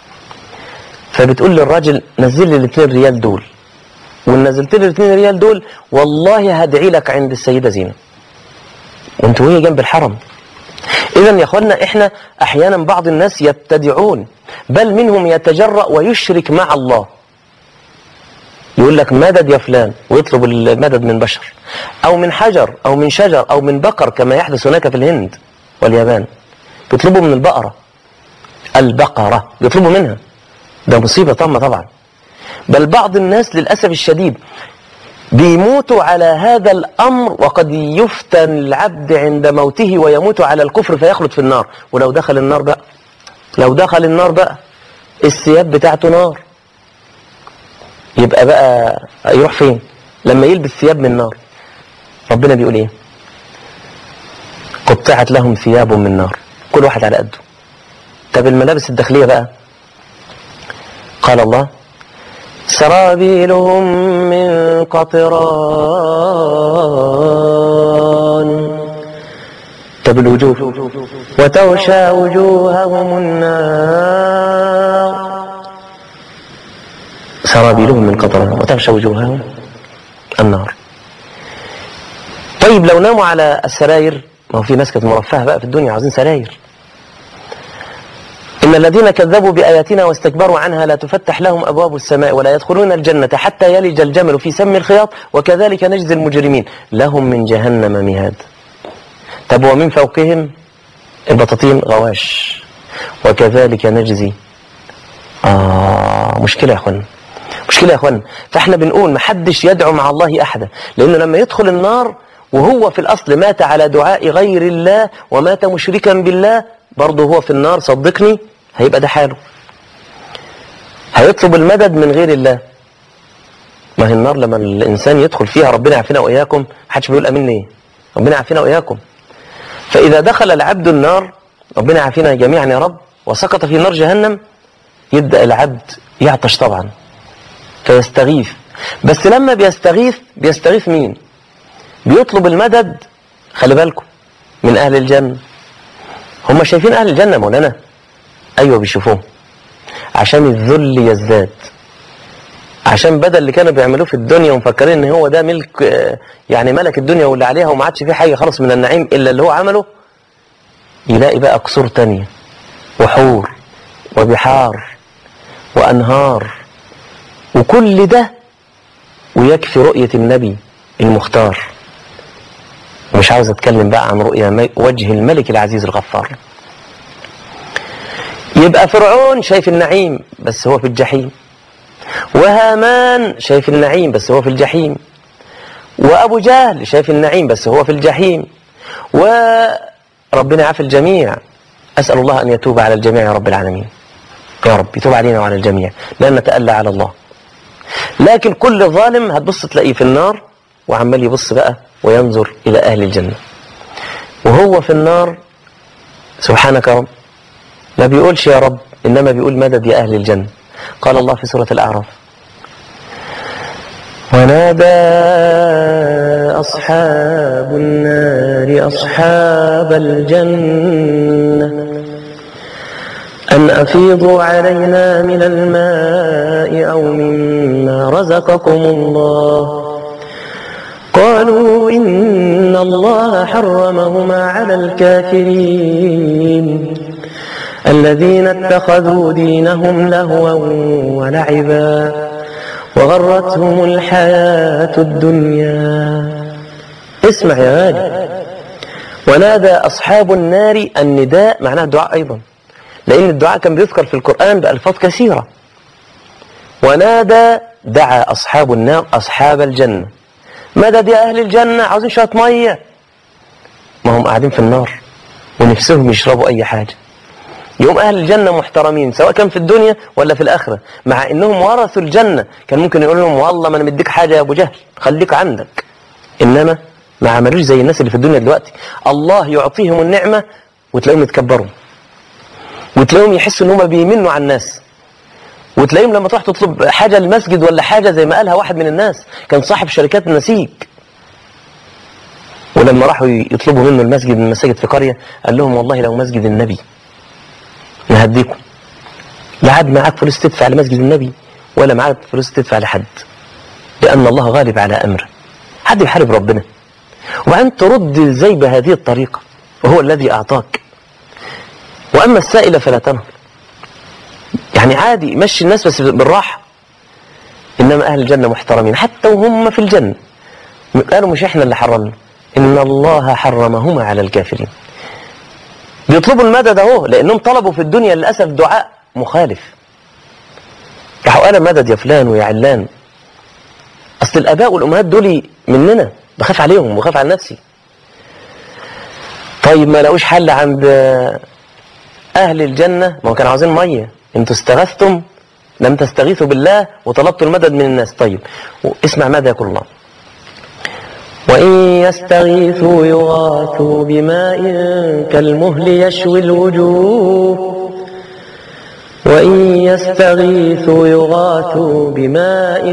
فبتقول للراجل نزل لي 2 ريال دول، ونزلت لي 2 ريال دول والله هدعي لك عند السيدة زينب، وانتوا هي جنب الحرم. إذن يا أخوانا إحنا أحيانا بعض الناس يبتدعون، بل منهم يتجرأ ويشرك مع الله، يقول لك مدد يا فلان ويطلب المدد من بشر أو من حجر أو من شجر أو من بقر كما يحدث هناك في الهند واليابان. يطلبوا من البقرة يطلبوا منها. ده مصيبة طبعا. بل بعض الناس للأسف الشديد بيموتوا على هذا الأمر، وقد يفتن العبد عند موته ويموت على الكفر فيخلد في النار. ولو دخل النار بقى الثياب بتاعته نار، يبقى بقى يروح فين لما يلبس ثياب من نار؟ ربنا بيقول ايه؟ قطعت لهم ثياب من نار، كل واحد على قده. طب الملابس الداخلية بقى قال الله سرابيلهم من قطران. طب طب الوجوه وتغشى وجوههم النار سرابيلهم من قطران وتغشى وجوههم النار. طيب لو ناموا على السراير، ما هو في ناس كانت مرفهة بقى في الدنيا عاوزين سراير. إن الذين كذبوا بآياتنا واستكبروا عنها لا تفتح لهم أبواب السماء ولا يدخلون الجنة حتى يلج الجمل في سم الخياط وكذلك نجزي المجرمين لهم من جهنم مهاد. طب ومن فوقهم البطاطين غواش وكذلك نجزي. مشكلة يا أخوان، مشكلة يا أخوان. فإحنا بنقول محدش يدعو مع الله أحدا، لأنه لما يدخل النار وهو في الأصل مات على دعاء غير الله ومات مشركا بالله، برضه هو في النار صدقني هيبقى ده حاله، هيطلب المدد من غير الله. ما هي النار لما الإنسان يدخل فيها ربنا يعافينا وإياكم، محدش بيقول أمين إيه، ربنا يعافينا وإياكم. فإذا دخل العبد النار، ربنا يعافينا جميعا يا رب، وسقط في نار جهنم، يبدأ العبد يعطش طبعا فيستغيث. بس لما بيستغيث مين؟ بيطلب المدد، خلي بالكم، من أهل الجنة. هم شايفين أهل الجنة مولانا؟ أيوة بيشوفوه، عشان الذل يزداد، عشان بدل اللي كانوا بيعملوه في الدنيا ومفكرين ان هو ده ملك، يعني ملك الدنيا واللي عليها وما عادش فيه حاجة خالص من النعيم إلا اللي هو عمله، يلاقي بقى قصور تانية وحور وبحار وأنهار وكل ده، ويكفي رؤية النبي المختار. ومش عاوز أتكلم بقى عن رؤية وجه الملك العزيز الغفار. يبقى فرعون شايف النعيم بس هو في الجحيم، وهامان شايف النعيم بس هو في الجحيم، وأبو جهل شايف النعيم بس هو في الجحيم، وربنا يعافي الجميع. أسأل الله أن يتوب على الجميع يا رب العالمين، يا رب يتوب علينا وعلى الجميع، لا نتألى على الله. لكن كل ظالم هتبص تلاقيه في النار وعمال يبص بقى وينظر إلى أهل الجنة، وهو في النار سبحانك يا رب ما بيقولش يا رب، إنما بيقول مدد يا أهل الجنة. قال الله في سورة الأعراف: ونادى أصحاب النار أصحاب الجنة أن أفيضوا علينا من الماء أو مما رزقكم الله قالوا إن الله حرمهما على الكافرين الذين اتخذوا دينهم لهوا ولعبا وغرتهم الحياة الدنيا. اسمع يا غالي، ونادى أصحاب النار، النداء معناه الدعاء أيضا، لأن الدعاء كان بيذكر في القرآن بألفاظ كثيرة. ونادى دعا أصحاب النار أصحاب الجنة، مدد يا أهل الجنة، عاوزين شوية مية. ما هم قاعدين في النار ونفسهم يشربوا أي حاجة. يوم أهل الجنة محترمين سواء كان في الدنيا ولا في الآخرة، مع إنهم ورثوا الجنة. كان ممكن يقول لهم والله ما أنا مديك حاجة يا أبو جهل، خليك عندك. إنما ما عملوش زي الناس اللي في الدنيا دلوقتي، الله يعطيهم النعمة وتلاقيهم يتكبروا، وتلاقيهم يحسوا إنهم بيمنوا على الناس، وتلاقيهم لما تروح تطلب حاجة المسجد ولا حاجة زي ما قالها واحد من الناس كان صاحب شركات النسيج، ولما راحوا يطلبوا منه المسجد من المساجد في قرية قال لهم والله لو مسجد النبي نهديكم، لا عاد معاك فلوس تدفع لمسجد النبي ولا معاك فلوس تدفع لحد، لأن الله غالب على أمره. حد يحارب ربنا وأن ترد ازاي بهذه الطريقة وهو الذي أعطاك. وأما السائل فلا تنهر، يعني عادي مشي الناس بس بالراحة. إنما أهل الجنة محترمين حتى وهم في الجنة، قالوا مش إحنا اللي حرمنا، إن الله حرمهما على الكافرين. بيطلبوا المدد اهو، لأنهم طلبوا في الدنيا للأسف دعاء مخالف. راحوا قال مدد يا فلان ويا علان. أصل الآباء والأمهات دول مننا، بخاف عليهم وبخاف على نفسي. طيب ما لقوش حل عند أهل الجنة، ما كانوا عاوزين مية، انتوا استغثتم لم تستغيثوا بالله وطلبتوا المدد من الناس. طيب اسمع ماذا يقول الله: وإن يستغيثوا يغاثوا بماء كالمهل يشوي الوجوه وإن يستغيثوا يغاثوا بماء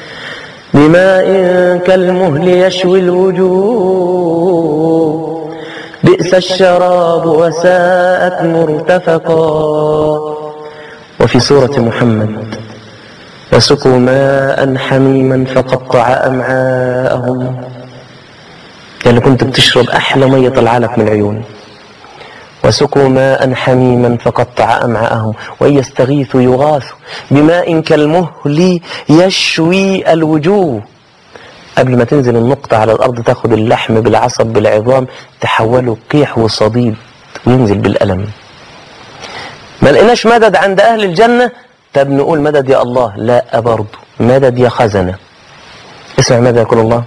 كالمهل يشوي الوجوه بئس الشراب وساءت مرتفقا. وفي سورة محمد وسقوا ماء حميما فقطع أمعاءهم، يعني كنت بتشرب أحلى مية طلعلك من العيون. وسقوا ماء حميما فقطع أمعاءهم وإن يستغيثوا يغاثوا بماء كالمهل يشوي الوجوه. قبل ما تنزل النقطة على الأرض تاخد اللحم بالعصب بالعظام تحوله قيح وصديد وينزل بالألم. ما لقيناش مدد عند أهل الجنة، طب نقول مدد يا الله؟ لا برضه، مدد يا خزنة. اسمع ماذا يقول الله: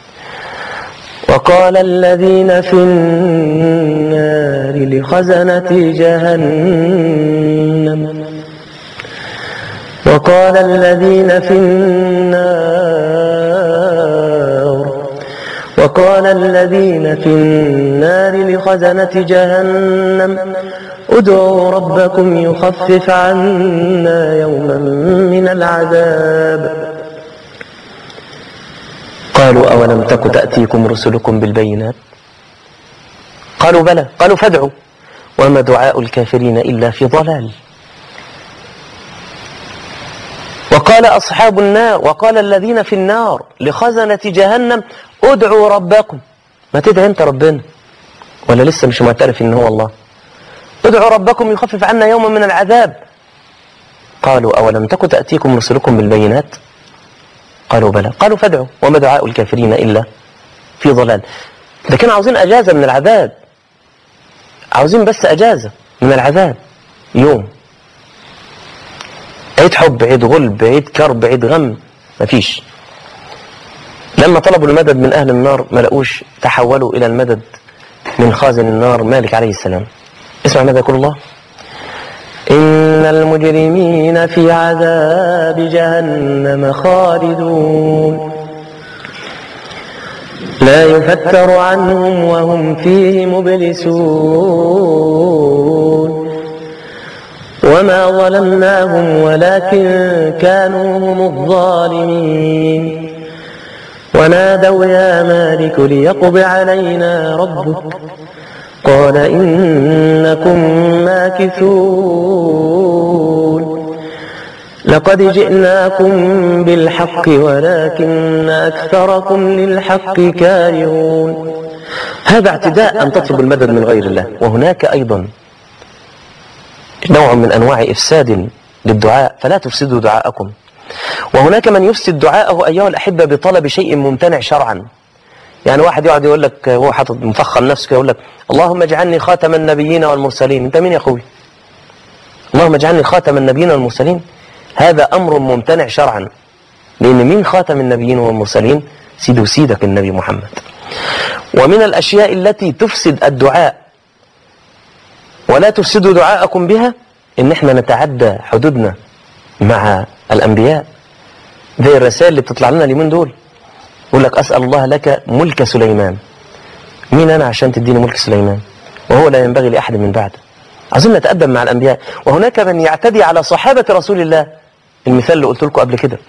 وقال الذين في النار لخزنة جهنم وقال الذين في النار لخزنة جهنم ادعوا ربكم يخفف عنا يوما من العذاب. قالوا أولم تك تأتيكم رسلكم بالبينات؟ قالوا بلى. قالوا فادعوا. وما دعاء الكافرين إلا في ضلال. وقال الذين في النار لخزنة جهنم ادعوا ربكم. ما تدعي انت ربنا ولا لسه مش معترف ان هو الله؟ ادعوا ربكم يخفف عنا يوما من العذاب. قالوا أولم تك تأتيكم رسلكم بالبينات؟ قالوا بلى. قالوا فادعوا. وما دعاء الكافرين إلا في ضلال. ده كانوا عاوزين أجازة من العذاب، عاوزين بس أجازة من العذاب، يوم عيد حب، عيد غلب، عيد كرب، عيد غم، مفيش. لما طلبوا المدد من أهل النار ما لقوش، تحولوا إلى المدد من خازن النار مالك عليه السلام. اسمع ماذا يقول الله: إن المجرمين في عذاب جهنم خالدون لا يفتر عنهم وهم فيه مبلسون وما ظلمناهم ولكن كانوا هم الظالمين ونادوا يا مالك ليقض علينا ربك قال إنكم ماكثون لقد جئناكم بالحق ولكن أكثركم للحق كارهون. هذا اعتداء أن تطلب المدد من غير الله. وهناك أيضا نوع من أنواع إفساد للدعاء، فلا تفسدوا دعاءكم. وهناك من يفسد دعاءه أيها الأحبة بطلب شيء ممتنع شرعا. يعني واحد يقعد يقول لك، هو حاطط مفخم نفسه يقول لك اللهم اجعلني خاتم النبيين والمرسلين. انت مين يا اخوي؟ اللهم اجعلني خاتم النبيين والمرسلين. هذا أمر ممتنع شرعا، لأن مين خاتم النبيين والمرسلين؟ سيد وسيدك النبي محمد. ومن الأشياء التي تفسد الدعاء ولا تفسدوا دعاءكم بها إن احنا نتعدى حدودنا مع الأنبياء. زي الرسائل اللي بتطلع لنا اليومين دول، يقول لك أسأل الله لك ملك سليمان. مين أنا عشان تديني ملك سليمان وهو لا ينبغي لأحد من بعده؟ عايزين نتأدب مع الأنبياء. وهناك من يعتدي على صحابة رسول الله. المثال اللي قلت لكم قبل كده،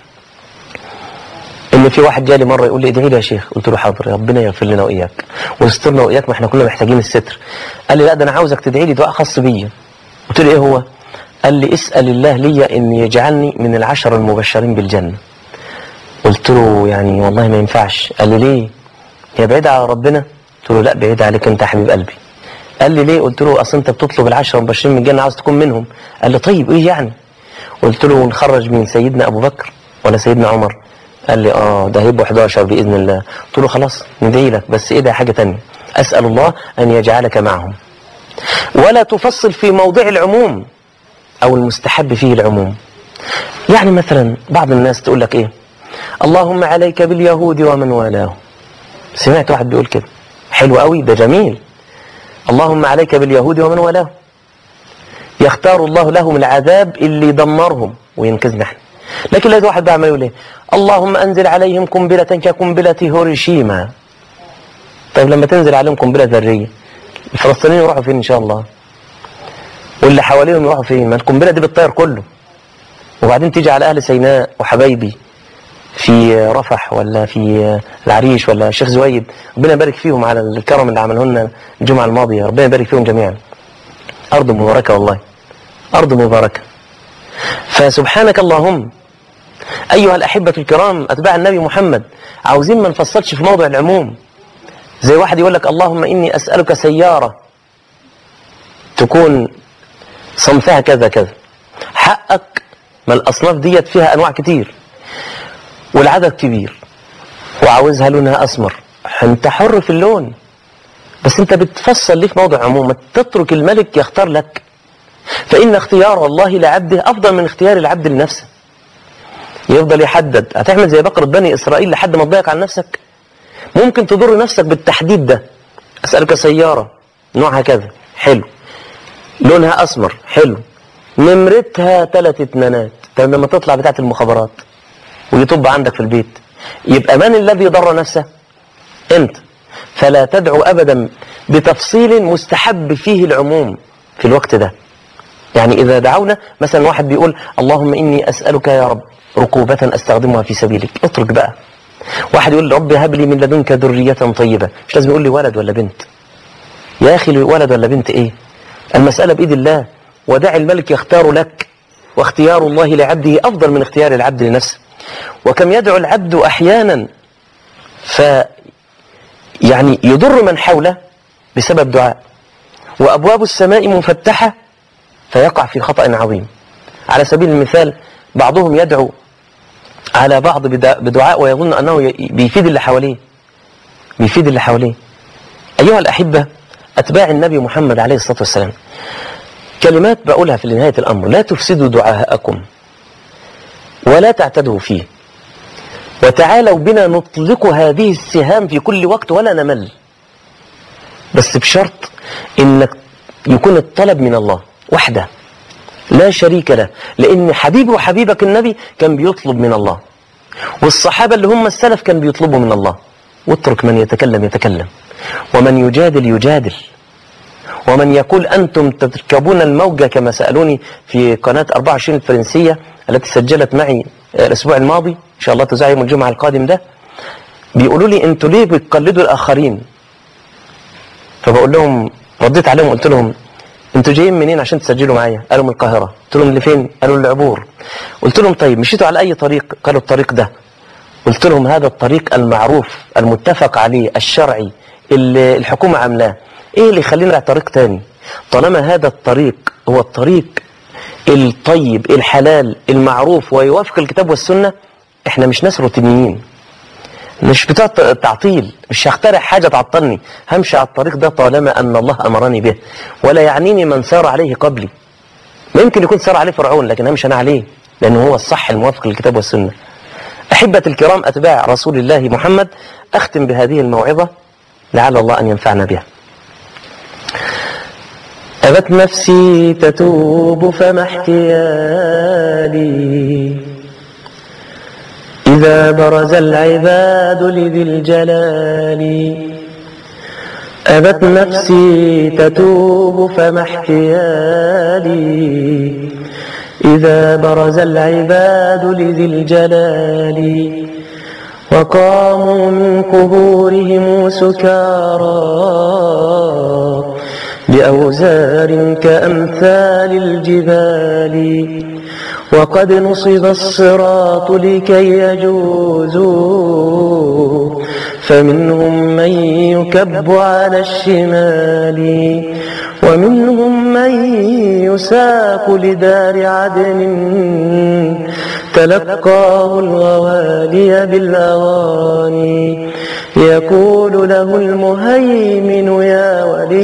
إن في واحد جالي مرة يقول لي ادعي لي يا شيخ. قلت له حاضر، ربنا يغفر لنا وإياك ويسترنا وإياك، ما احنا كلنا محتاجين الستر. قال لي لا، ده أنا عاوزك تدعي لي دعاء خاص بيا. قلت له إيه هو؟ قال لي اسأل الله لي إن يجعلني من ال10 المبشرين بالجنة. قلت له يعني والله ما ينفعش. قال لي ليه؟ هي بعيدة على ربنا؟ قلت له لا، بعيدة عليك أنت يا حبيب قلبي. قال لي ليه؟ قلت له أصل أنت بتطلب ال10 المبشرين من الجنة، عاوز تكون منهم. قال لي طيب إيه يعني؟ قلت له نخرج من سيدنا أبو بكر ولا سيدنا عمر؟ قال لي ده هيبقوا 11 بإذن الله. قلت له خلاص ندعي لك، بس إيه ده حاجة تانية، أسأل الله أن يجعلك معهم. ولا تفصل في موضع العموم أو المستحب فيه العموم. يعني مثلا بعض الناس تقول لك إيه، اللهم عليك باليهود ومن والاه. سمعت واحد بيقول كده، حلو قوي، ده جميل. اللهم عليك باليهود ومن والاه، يختار الله لهم العذاب اللي يدمرهم وينقذنا احنا. لكن لقيت واحد بقى ما يقول ايه، اللهم انزل عليهم قنبلة كقنبلة هيروشيما. طيب لما تنزل عليهم قنبلة ذرية الفلسطينيين يروحوا فين ان شاء الله؟ واللي حواليهم يروحوا فين؟ ما القنبلة دي بتطير كله. وبعدين تيجي على اهل سيناء وحبايبي في رفح ولا في العريش ولا الشيخ زويد، ربنا يبارك فيهم على الكرم اللي عمله لنا الجمعة الماضية، ربنا يبارك فيهم جميعا. أرض مباركة والله، أرض مباركة. فسبحانك اللهم أيها الأحبة الكرام أتباع النبي محمد، عاوزين ما نفصلش في موضع العموم. زي واحد يقول لك اللهم إني أسألك سيارة تكون صنفها كذا كذا، حقك، ما الأصناف ديت فيها أنواع كتير والعدد كبير، وعاوزها لونها أسمر، أنت حر في اللون، بس أنت بتفصل ليه في موضع عموم؟ تترك الملك يختار لك، فإن اختيار الله لعبده أفضل من اختيار العبد لنفسه. يفضل يحدد، هتعمل زي بقرة بني إسرائيل لحد ما تضيق عن نفسك؟ ممكن تضر نفسك بالتحديد ده. أسألك سيارة نوعها كذا، حلو، لونها أسمر، حلو، نمرتها 3 اتنانات. طب لما تطلع بتاعة المخابرات ويطب عندك في البيت، يبقى من الذي ضر نفسه؟ أنت. فلا تدعو أبدا بتفصيل مستحب فيه العموم في الوقت ده. يعني إذا دعونا مثلا واحد بيقول اللهم إني أسألك يا رب ركوبة أستخدمها في سبيلك، اترك بقى. واحد يقول رب هب لي من لدنك ذرية طيبة، مش لازم يقول لي ولد ولا بنت. يا أخي ولد ولا بنت إيه؟ المسألة بإيد الله، ودع الملك يختار لك، واختيار الله لعبده أفضل من اختيار العبد لنفسه. وكم يدعو العبد أحيانا يعني يضر من حوله بسبب دعاء، وأبواب السماء مفتحة فيقع في خطأ عظيم. على سبيل المثال بعضهم يدعو على بعض بدعاء ويظن أنه بيفيد اللي حواليه، بيفيد اللي حواليه. أيها الأحبة أتباع النبي محمد عليه الصلاة والسلام، كلمات بقولها في نهاية الأمر: لا تفسدوا دعاءكم ولا تعتدوا فيه، وتعالوا بنا نطلق هذه السهام في كل وقت ولا نمل، بس بشرط إنك يكون الطلب من الله وحده لا شريك له، لأن حبيبي وحبيبك النبي كان بيطلب من الله، والصحابة اللي هم السلف كان بيطلبوا من الله. واترك من يتكلم يتكلم، ومن يجادل يجادل، ومن يقول أنتم تركبون الموجة كما سألوني في قناة 24 الفرنسية التي سجلت معي الأسبوع الماضي، إن شاء الله تذاع يوم الجمعة القادم ده، بيقولوا لي أنتوا ليه بتقلدوا الآخرين؟ فبقول لهم، رديت عليهم قلت لهم أنتوا جايين منين عشان تسجلوا معايا؟ قالوا من القاهرة. قلت لهم لفين؟ قالوا العبور. قلت لهم طيب مشيتوا على أي طريق؟ قالوا الطريق ده. قلت لهم هذا الطريق المعروف المتفق عليه الشرعي اللي الحكومة عاملاه، ايه اللي يخلينا على طريق تاني؟ طالما هذا الطريق هو الطريق الطيب الحلال المعروف ويوافق الكتاب والسنة، احنا مش ناس روتينيين، مش بتاع تعطيل، مش هخترع حاجة تعطلني، همشي على الطريق ده طالما أن الله أمرني به، ولا يعنيني من سار عليه قبلي. ممكن يكون سار عليه فرعون، لكن همشي أنا عليه لأنه هو الصح الموافق للكتاب والسنة. أحبة الكرام أتباع رسول الله محمد، أختم بهذه الموعظة لعل الله أن ينفعنا بها. أبت نفسي تتوب فما احتيالي إذا برز العباد لذي الجلال. أبت نفسي تتوب فما احتيالي إذا برز العباد لذي الجلال. وقاموا من قبورهم سكارى بأوزار كأمثال الجبال. وقد نصب الصراط لكي يجوزوا فمنهم من يكب على الشمال ومنهم من يساق لدار عدن تلقاه الغوالي بالأغاني. يقول له المهيمن يا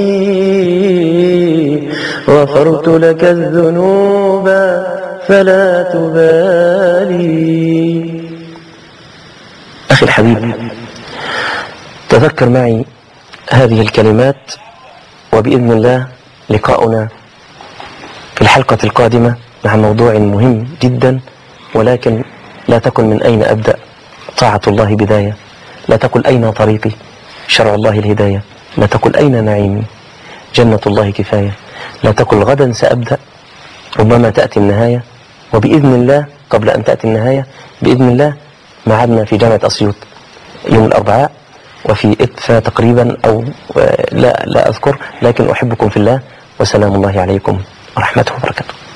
ولي غفرت لك الذنوب فلا تبالي. أخي الحبيب، تذكر معي هذه الكلمات، وبإذن الله لقاؤنا في الحلقة القادمة مع موضوع مهم جدا، ولكن لا تكن من أين أبدأ، طاعة الله بداية، لا تقل أين طريقي، شرع الله الهداية، لا تقل أين نعيمي، جنة الله كفاية، لا تقل غدا سأبدأ، ربما تأتي النهاية. وبإذن الله قبل أن تأتي النهاية بإذن الله معادنا في جامعة أسيوط يوم الأربعاء وفي إدفا تقريبا، أو لا أذكر، لكن أحبكم في الله، وسلام الله عليكم ورحمته وبركاته.